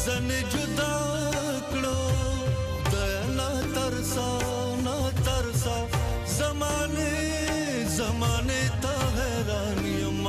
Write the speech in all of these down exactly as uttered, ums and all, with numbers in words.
زن جدا کړو د نه ترسا نه ترسا زمانه زمانه ته حیران یم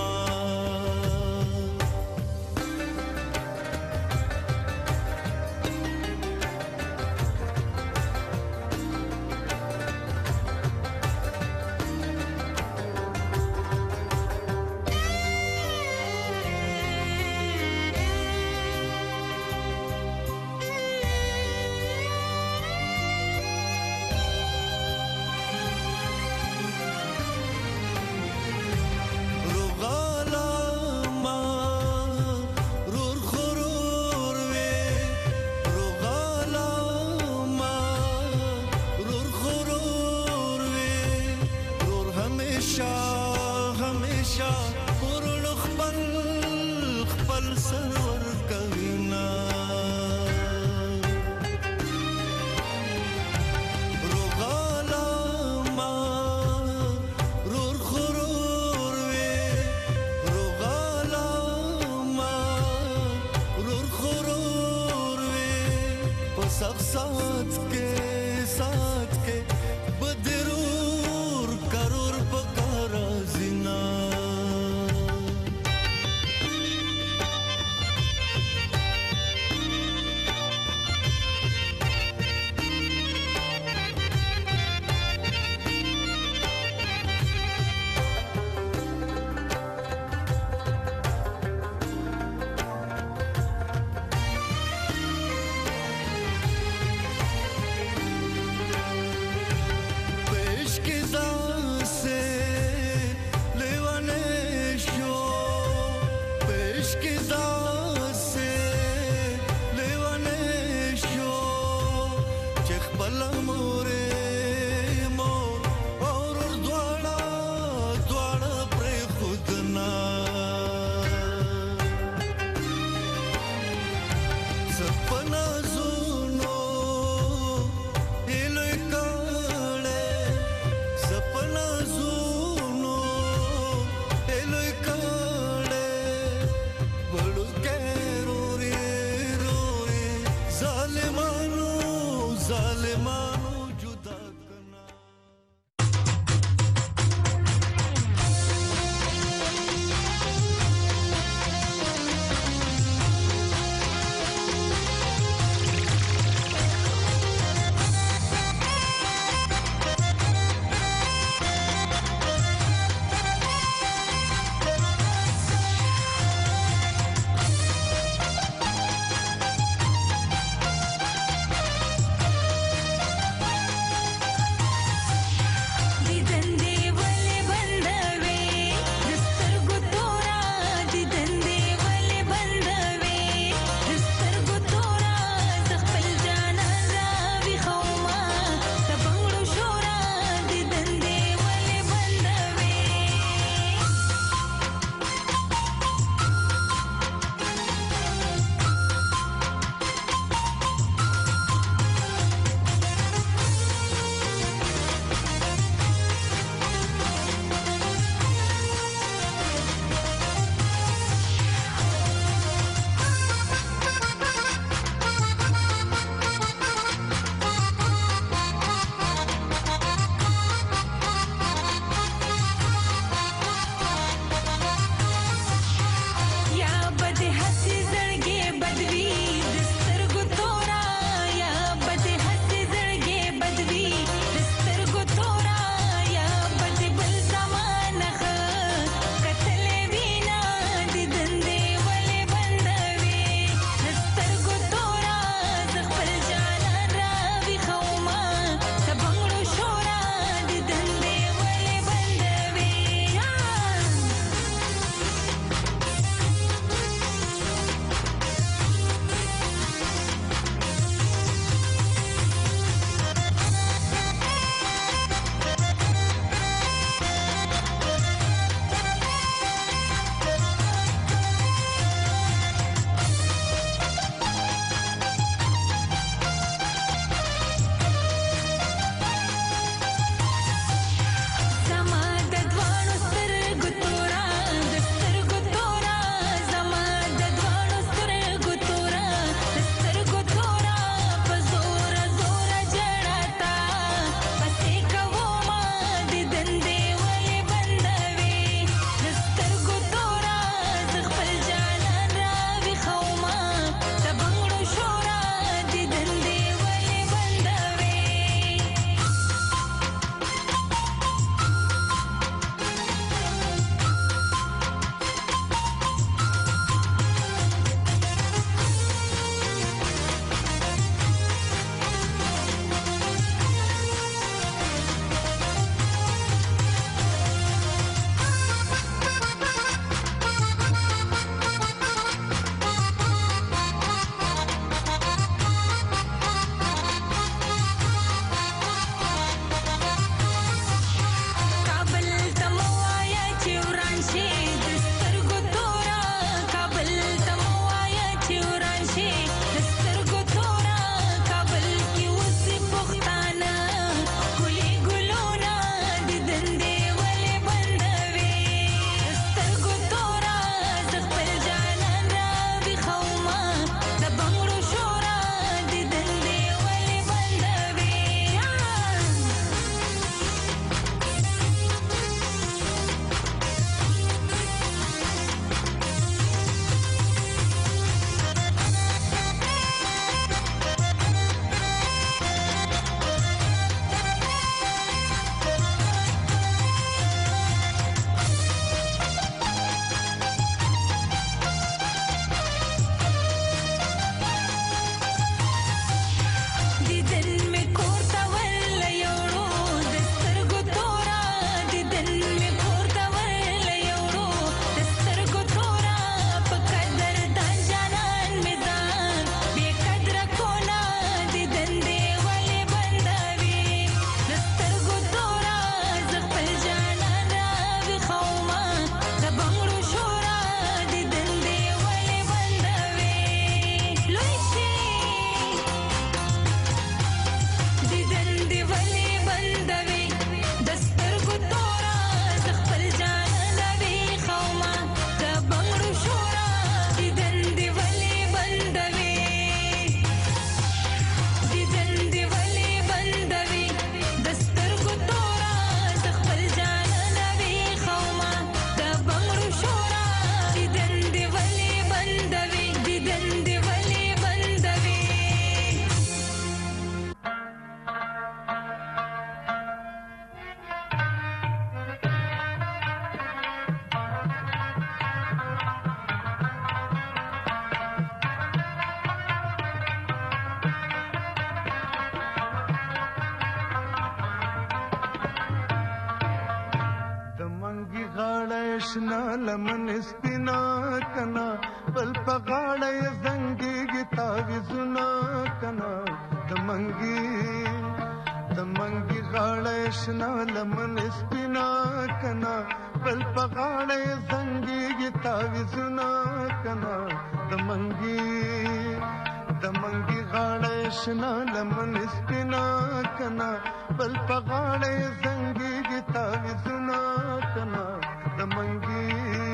شنا لمن سپینا کنا بل پغاړې زنګي تعویذونه کنا د منګي د منګي غاړې شنا لمن سپینا کنا بل پغاړې زنګي تعویذونه کنا د منګي د منګي غاړې شنا لمن سپینا کنا بل پغاړې زنګي تعویذونه کنا د منګي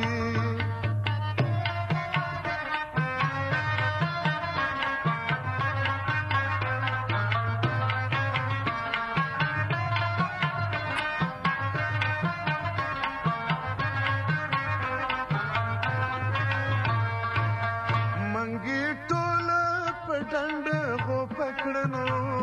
منګي ټوله پټند خو پکړنو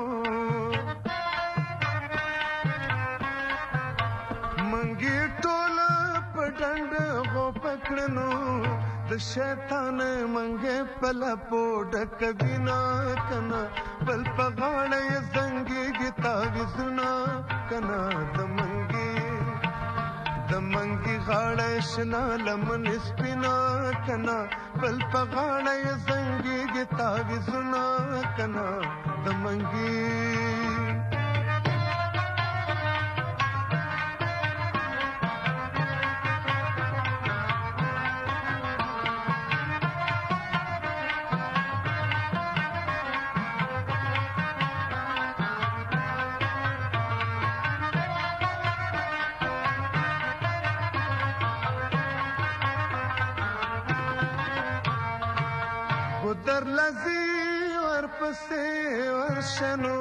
منګي ټوله پټند خو پکړنو د شیطان منګه پلا پوډ کبینا کنا بل پغاړې زنګي گیتا وسنا کنا د منګي د منګي غاړې شنا لمن سپینا کنا بل پغاړې زنګي گیتا وسنا کنا د منګي در لذي ورپسې ورشنو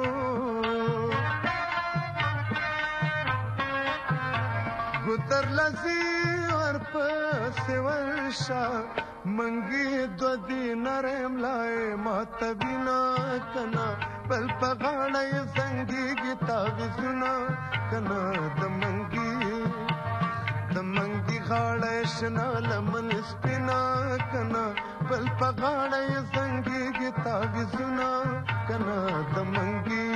ګدر لذي ورپسې ورشا منګي دو دینارم لای ماته بنا کنا بل پغاړې زنګي گیتا وسنا کنا د منګي د منګي غاړې شنا لمن سپینا کنا بل پغاړې زنګي گیتا وسنا کنا د منګي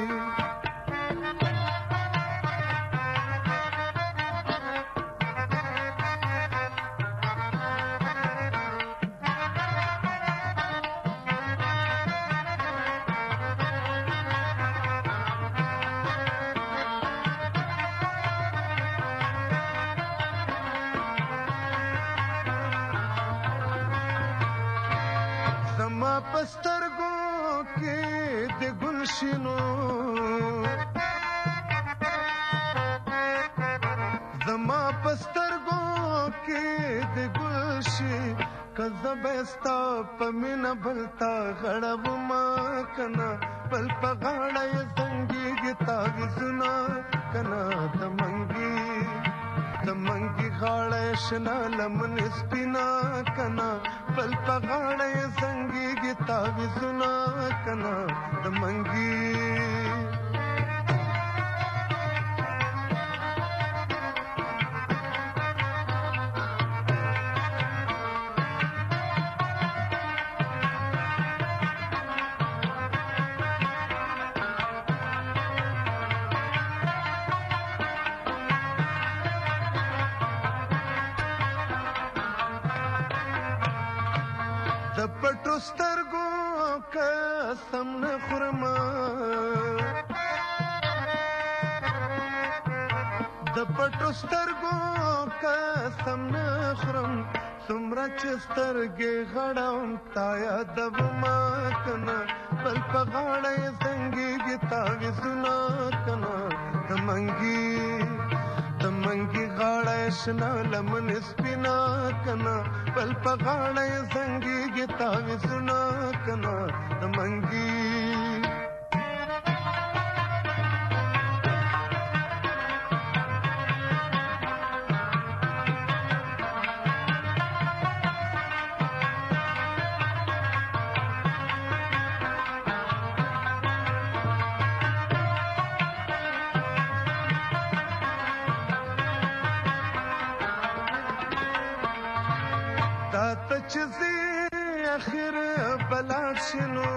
زما پسترګو کې د ګلشنو زما پسترګو کې د ګلشي کزبستا پمن بلتا غړب ما کنا بل پغاړې زنګي گیتا وسنا کنا د منګي د منګي غاړې شنا لمن سپینا کنا بل پغاړې زنګي گیتا وسنا کنا د منګي د پټو سترګو قسم نه خورم د پټو سترګو قسم نه خورم څومره چې سترګې غړوم تا یادومه کنه بل په غاړه یې زنګېږي تاویزونه کنه د منګي د منګي غاړه یې شنه لمن سپینه کنه بل په غاړه یې زنګېږي تاویزونه کنه د منګي چزی اخر بلاد شنو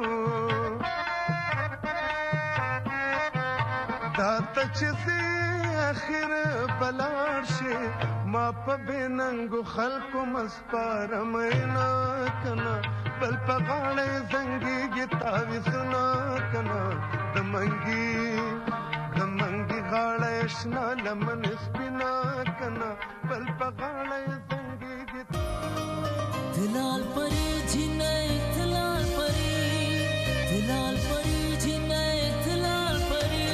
دا ته چزی اخر بلاد شي ما په بننګو خلکو مسپارم نه کنه بل په غاړه زنګيږي تاویزونه کنه د منګي د منګي غاړه شنه لمن سپینا کنه بل په غاړه زنګيږي تلال پری جنای تلال پری تلال پری جنای تلال پری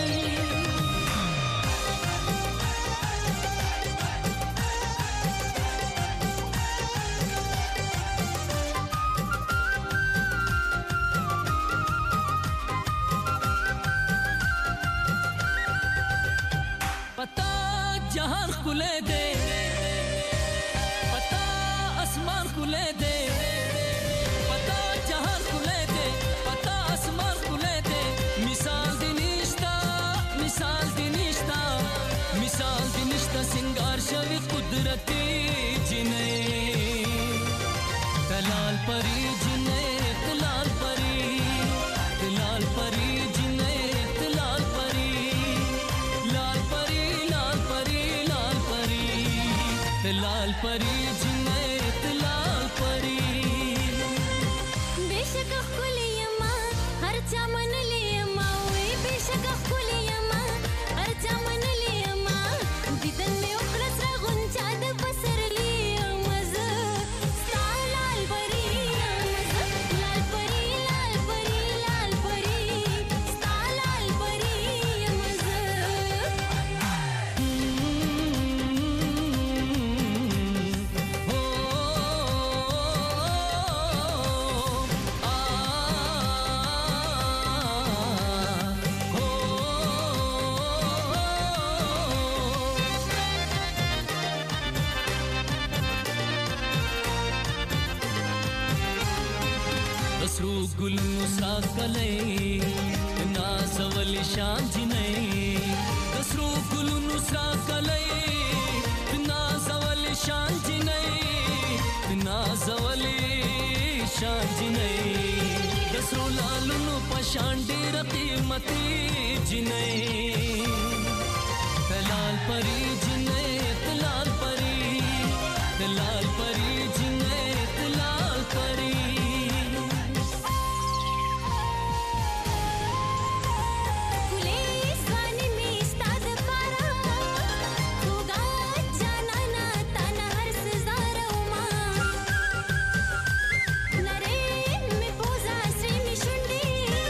पता जहान खुले दे पता आसमान खुले दे पता जहान खुले दे पता आसमान खुले दे मिसाल दिनिश्ता मिसाल दिनिश्ता मिसाल दिनिश्ता सिंगार शवी कुदरती जिने तलाल परी जिने तलाल परी तलाल परी जिने तलाल परी लाल परी लाल परी लाल परी तलाल परी जिने तलाल परी बेशक खुलियमा हर चमन लियमा वे बेशक खुलियमा हर चमन लियमा दिदन में उखड़स गुंचा द बसर लियमा ज लाल परी लाल परी लाल परी लाल परी लाल परी यमज हो आ हो दसरू गुल नुसरा कले नाजवल शान जिने दसरू गुल नुसरा कले नाजवल शान जिने नाजवल शान जिने दसरू लालनु पशांडे कीमती जिने तलाल परी जिने तलाल परी तलाल परी जिने तलाल परी खुले स्वानी में स्ताद पारा होगा जाना ना ताना हर सजारा उमा नरे में पोजा श्री मिशुंडी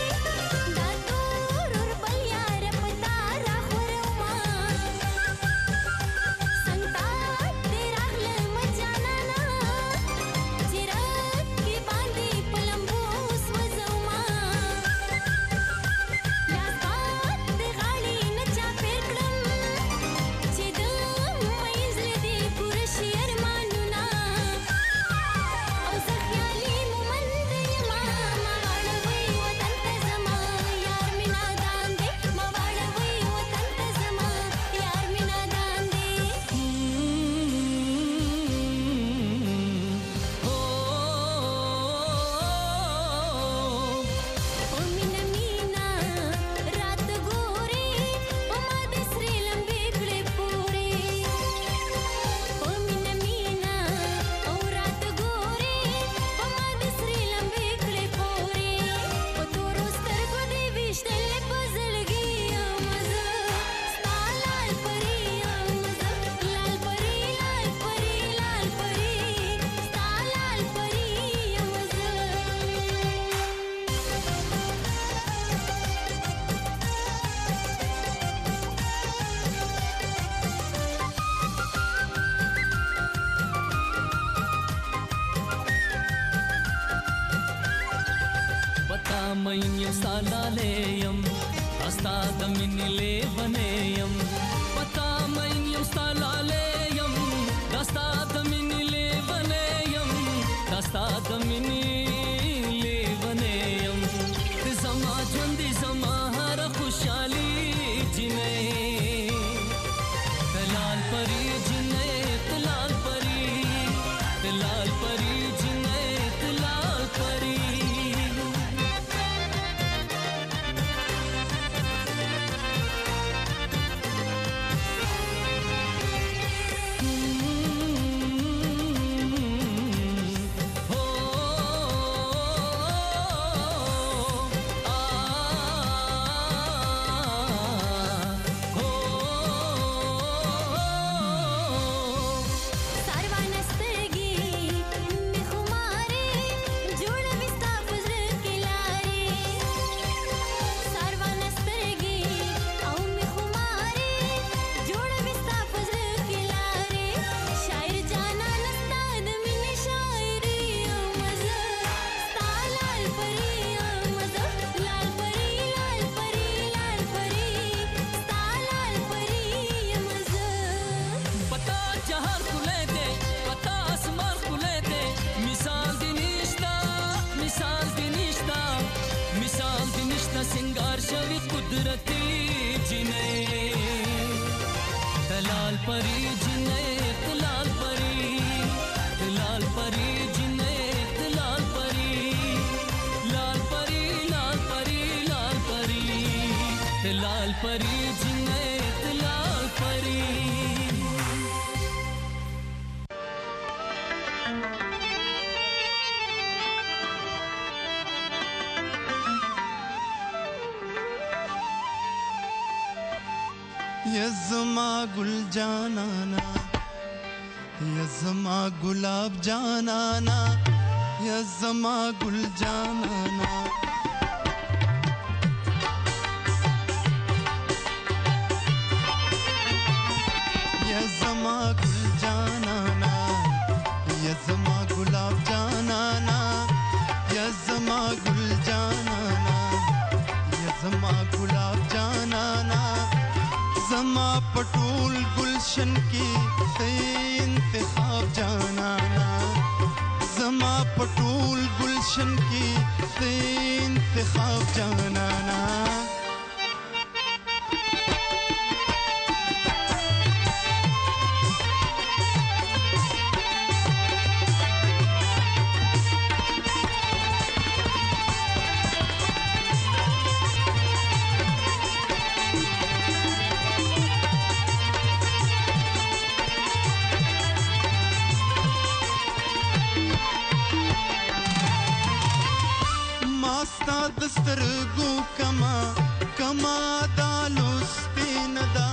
दातूर और बलियार पतारा खुरमा संता तेरा गल मजाना ना مین یم سالاله یم استا د مینې لیونه یم پتا مین یم سالاله یم دستا د مینې لیونه یم دستا د مینې لیونه یم زما ژوند زما هر خوشالي جنې تلال پری جنې تلال پری تلال پری جنې تلال پری सिंगार शवी कुदरती जिने तलाल परी जिने तलाल परी तलाल परी जिने तलाल परी लाल परी लाल परी लाल परी तलाल परी जिने तलाल परी यज़मा गुल जानाना यज़मा गुलाब जानाना यज़मा गुल जानाना यज़मा गुल जानाना यज़मा गुलाब जानाना यज़मा गुल जानाना यज़मा गुलाब जानाना ज़मा पटूल गुलशन की इंतखाब जानाना ज़मा पटूल गुलशन की इंतखाब जानाना दस्तरगो कमा कमा दालुस्तीन दा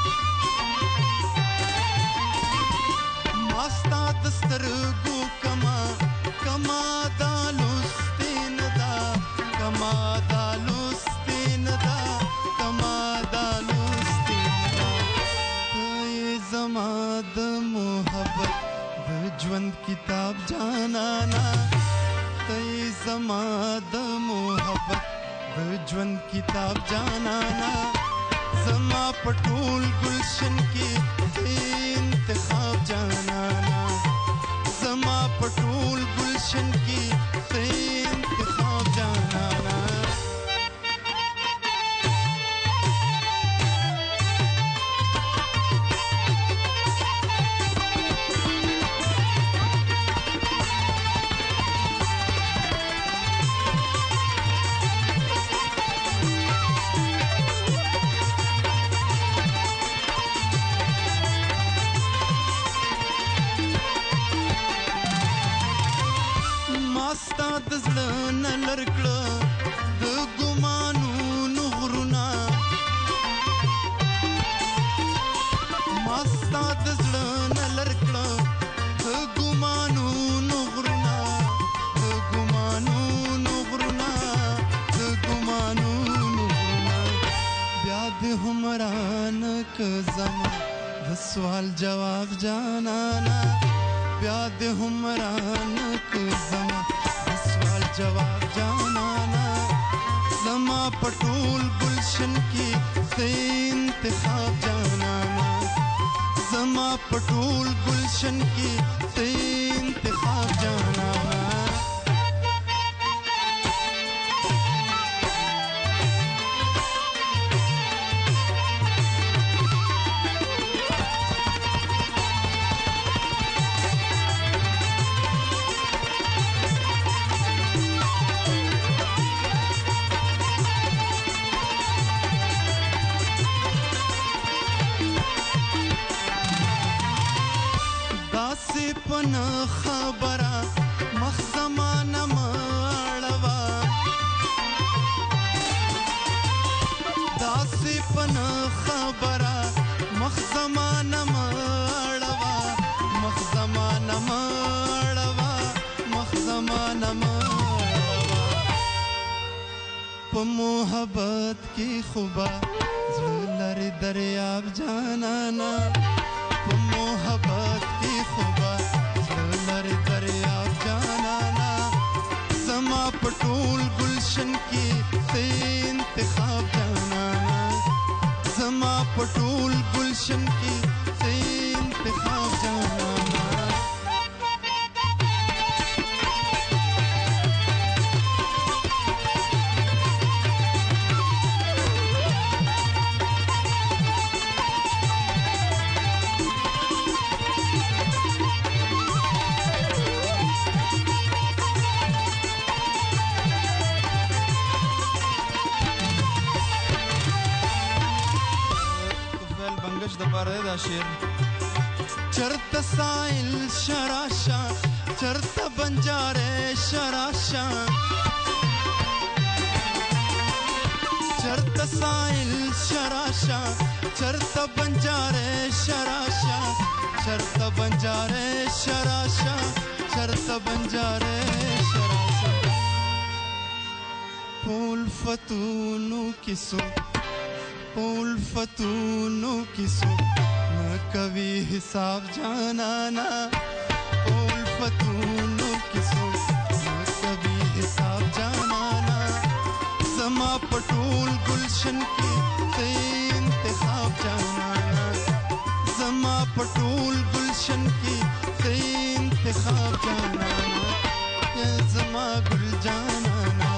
मास्ता दस्तरगो कमा कमा दालुस्तीन दा कमा दालुस्तीन दा कमा दालुस्तीन दा ये ज़मा द मोहब्बत द ज्वंद किताब जानाना ज़मा द मोहब्बत द ज्वंद किताब जानाना ज़मा पटूल गुलशन की इंतखाब जानाना ज़मा पटूल गुलशन की इंतखाब जानाना सवाल जवाब जानाना प्याद हुमरान को ज़मा सवाल जवाब जानाना زما پټول گلشن کی سے انتخاب جانانا زما پټول گلشن کی سے انتخاب جانانا پن خبره مخ زمانه مړوا داسې پن خبره مخ زمانه مړوا مخ زمانه مړوا مخ زمانه مړوا په محبت کې خوبا زړه لري دریاب جانانا په محبت کې خوبا دریاب جانانا زما پټول گلشن کی سے انتخاب جانانا زما پټول گلشن کی سے انتخاب جانانا شیر چرتا سائل شراشا چرتا بنجارے شراشا چرتا سائل شراشا چرتا بنجارے شراشا چرتا بنجارے شراشا چرتا بنجارے شراشا پول فتونو کسو پول فتونو کسو کبھی حساب جانانا الفتونو کسو کبھی حساب جانانا زما پټول گلشن کی سے انتخاب جانانا زما پټول گلشن کی سے انتخاب جانانا یا زما گل جانانا